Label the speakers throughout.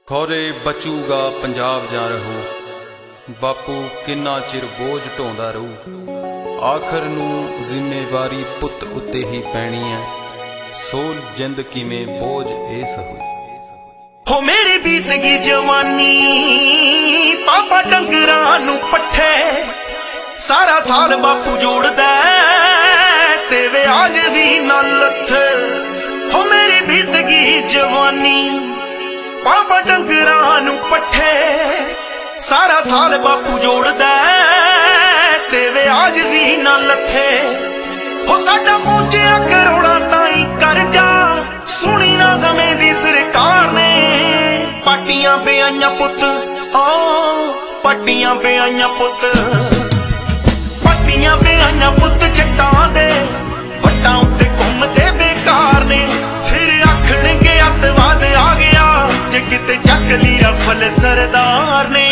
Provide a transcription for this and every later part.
Speaker 1: ਖੌਰੇ ਬਚੂਗਾ ਪੰਜਾਬ ਜਾ ਰਹੋ, ਬਾਪੂ ਕਿੰਨਾ ਚਿਰ ਬੋਝ ਢੋਂਦਾ ਰਹੂ। ਆਖਰ ਨੂੰ ਜ਼ਿੰਮੇਵਾਰੀ ਪੁੱਤ ਉੱਤੇ ਹੀ ਪੈਣੀ ਹੈ, ਸੋਲ ਜਿੰਦ ਕਿਵੇਂ ਬੋਝ ਇਹ ਸਹੂ।
Speaker 2: ਹੋ ਮੇਰੀ ਬੀਤ ਗਈ ਜਵਾਨੀ, ਪਾਪਾ ਡੰਗਰਾਂ ਨੂੰ ਪੱਠੇ, ਸਾਰਾ ਸਾਲ ਬਾਪੂ ਜੋੜਦਾ ਤੇ ਵਿਆਜ ਵੀ ਨਾ ਲੱਥੇ। ਹੋ ਮੇਰੀ ਬੀਤ ਗਈ ਜਵਾਨੀ, ਪਾਪਾ ਡੰਗਰਾਂ ਨੂੰ ਪੱਠੇ, ਸਾਰਾ ਸਾਲ ਬਾਪੂ ਜੋੜਦਾ ਤੇ ਵਿਆਜ ਵੀ ਨਾ ਲੱਥੇ। ਹੋ ਸਾਡਾ ਪਹੁੰਚਿਆ ਕਰੋੜਾਂ ਤਾਈਂ ਕਰਜ਼ਾ, ਸੁਣੀ ਨਾ ਸਮੇਂ ਦੀ ਸਰਕਾਰ ਨੇ। ਪਾਟੀਆਂ ਬਿਆਈਆਂ ਪੁੱਤ, ਪਾਟੀਆਂ ਬਿਆਈਆਂ ਪੁੱਤ, ਪਾਟੀਆਂ ਬਿਆਈਆਂ ਪੁੱਤ ਜੱਟਾਂ ਦੇ ਵੱਟਾਂ ਉੱਤੇ ਘੁੰਮਦੇ ਬੇਕਾਰ ਨੇ। ਫਿਰ ਆਖਣਗੇ ਅੱਤਵਾਦ ਆ ਗਿਆ, ਜੇ ਕਿਤੇ ਚੱਕ ਲਈ ਰਫਲ ਸਰਦਾਰ ਨੇ।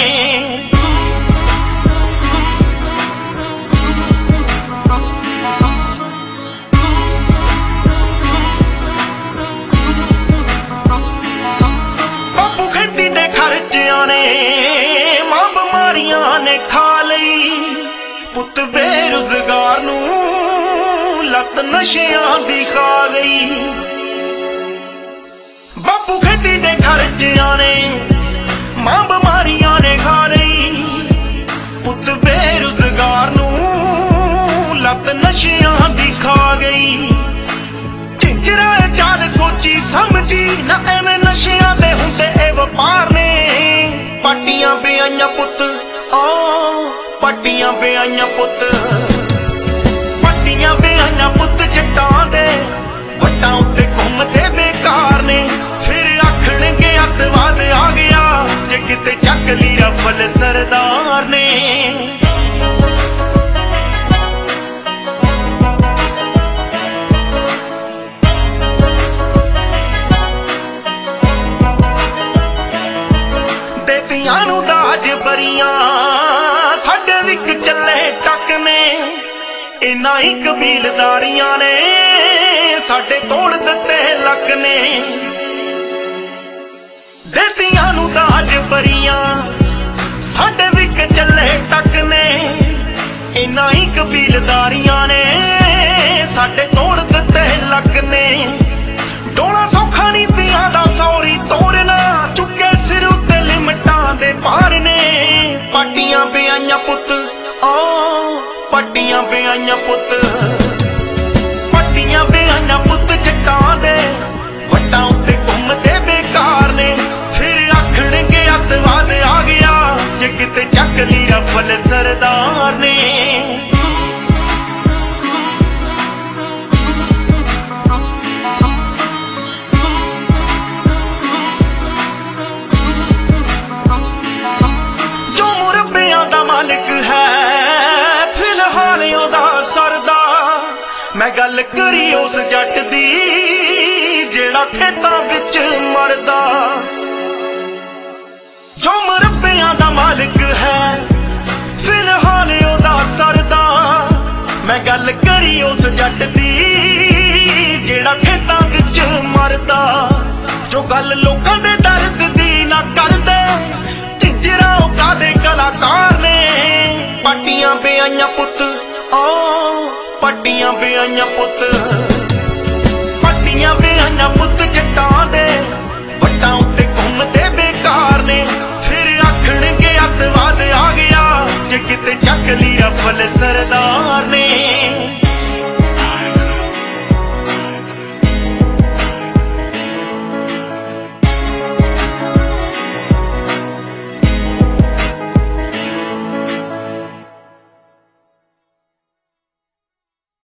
Speaker 2: ਬਾਪੂ ਖੇਤੀ ਦੇ ਖਰਚਿਆਂ ਨੇ, ਮਾਂ ਬਿਮਾਰੀਆਂ ਨੇ ਖਾ ਲਈ। ਪੁੱਤ ਬੇਰੁਜ਼ਗਾਰ ਨੂੰ ਲੱਤ ਨਸ਼ਿਆਂ ਦੀ ਖਾ ਗਈ। ਬਾਪੂ ਖੇਤੀ ਦੇ ਖਰਚਿਆਂ ਨੇ, ਮਾਂ ਬਿਮਾਰੀਆਂ ਨੇ ਖਾ ਲਈ। ਪੁੱਤ ਬੇਰੁਜ਼ਗਾਰ ਨੂੰ ਲੱਤ ਨਸ਼ਿਆਂ ਦੀ ਖਾ ਗਈ। ਝਿੰਜਰਾ ਚਾਲ ਸੋਚੀ ਸਮਝੀ ਨਾ, ਐਵੇਂ ਨਸ਼ਿਆਂ ਦੇ ਹੁੰਦੇ ਇਹ ਵਪਾਰ ਨੇ। ਪਾਟੀਆਂ ਬਿਆਈਆਂ ਪੁੱਤ, ਪਾਟੀਆਂ ਬਿਆਈਆਂ ਪੁੱਤ, ਪਾਟੀਆਂ ਬਿਆਈਆਂ ਪੁੱਤ ਜੱਟਾਂ ਦੇ ਵੱਟਾਂ ਉੱਤੇ ਘੁੰਮਦੇ ਬੇਕਾਰ ਨੇ। ਫਿਰ ਆਖਣਗੇ ਅੱਤਵਾਦ ਆ ਗਿਆ, ਜੇ ਕਿਤੇ ਚੱਕ ਲਈ ਰਫਲ ਸਰਦਾਰ ਨੇ। ਦੇਤੀਆਂ ਨੂੰ ਦਾਜ ਬਰੀਆਂ, ਸਾਡੇ ਵਿਕ ਚੱਲੇ ਟੱਕ ਨੇ। ਇਨਾ ਹੀ ਕਬੀਲਦਾਰੀਆਂ ਨੇ ਸਾਡੇ ਤੋੜ ਦਿੱਤੇ ਲੱਕ ਨੇ। ਦੇਤੀਆਂ ਨੂੰ ਦਾਜ ਬਰੀਆਂ, ਸਾਡੇ ਵਿਕ ਚੱਲੇ ਟੱਕ ਨੇ। ਇਨਾ ਹੀ ਕਬੀਲਦਾਰੀਆਂ ਨੇ ਸਾਡੇ ਤੋੜ ਦਿੱਤੇ ਲੱਕ ਨੇ। ਡੋਲਾ ਸੌਖਾ ਨੀ ਧੀਆਂ ਦਾ ਸੌਰੀ ਤੋਰਨਾ, ਚੁੱਕੇ ਸਿਰ ਉੱਤੇ ਲਿਮਟਾਂ ਦੇ ਪਾਰ ਨੇ। ਪਾਟੀਆਂ ਬਿਆਈਆਂ ਪੁੱਤ, ਪਾਟੀਆਂ ਬਿਆਈਆਂ ਪੁੱਤ, ਪਾਟੀਆਂ ਬਿਆਈਆਂ ਪੁੱਤ ਜੱਟਾਂ ਦੇ ਵੱਟਾਂ ਉੱਤੇ ਘੁੰਮਦੇ ਬੇਕਾਰ ਨੇ। ਫਿਰ ਆਖਣਗੇ ਅੱਤਵਾਦ ਆ ਗਿਆ, ਜੇ ਕਿਤੇ ਚੱਕ ਲਈ ਰਫਲ ਸਰਦਾਰ ਨੇ। ਜੋ ਮੁਰੱਬਿਆਂ ਦਾ ਮਾਲਿਕ ਹੈ, ਫਿਲਹਾਲ ਉਹਦਾ ਸਰਦਾ। ਮੈਂ ਗੱਲ ਕਰੀ ਉਸ ਜੱਟ ਦੀ, ਜਿਹੜਾ ਖੇਤਾਂ ਵਿੱਚ ਮਰਦਾ। ਜੋ ਮੁਰੱਬਿਆਂ ਦਾ ਮਾਲਿਕ ਹੈ, ਫਿਲਹਾਲ ਉਹਦਾ ਸਰਦਾ। ਮੈਂ ਗੱਲ ਕਰੀ ਉਸ ਜੱਟ ਦੀ, ਜਿਹੜਾ ਖੇਤਾਂ ਵਿੱਚ ਮਰਦਾ। ਜੋ ਗੱਲ ਲੋਕਾਂ ਦੇ ਦਰਦ ਦੀ ਨਾ ਕਰਦੇ, ਝਿੰਜਰਾ ਉਹ ਕਾਦੇ ਕਲਾਕਾਰ ਨੇ। ਪਾਟੀਆਂ ਬਿਆਈਆਂ ਪੁੱਤ, ਪਾਟੀਆਂ ਬਿਆਈਆਂ ਪੁੱਤ, ਪਾਟੀਆਂ ਬਿਆਈਆਂ ਪੁੱਤ ਜੱਟਾਂ ਦੇ ਵੱਟਾਂ ਉੱਤੇ ਘੁੰਮਦੇ ਬੇਕਾਰ ਨੇ। ਫਿਰ ਆਖਣਗੇ ਅੱਤਵਾਦ ਆ ਗਿਆ, ਜੇ ਕਿਤੇ ਚੱਕ ਲਈ ਰਫਲ ਸਰਦਾਰ ਨੇ।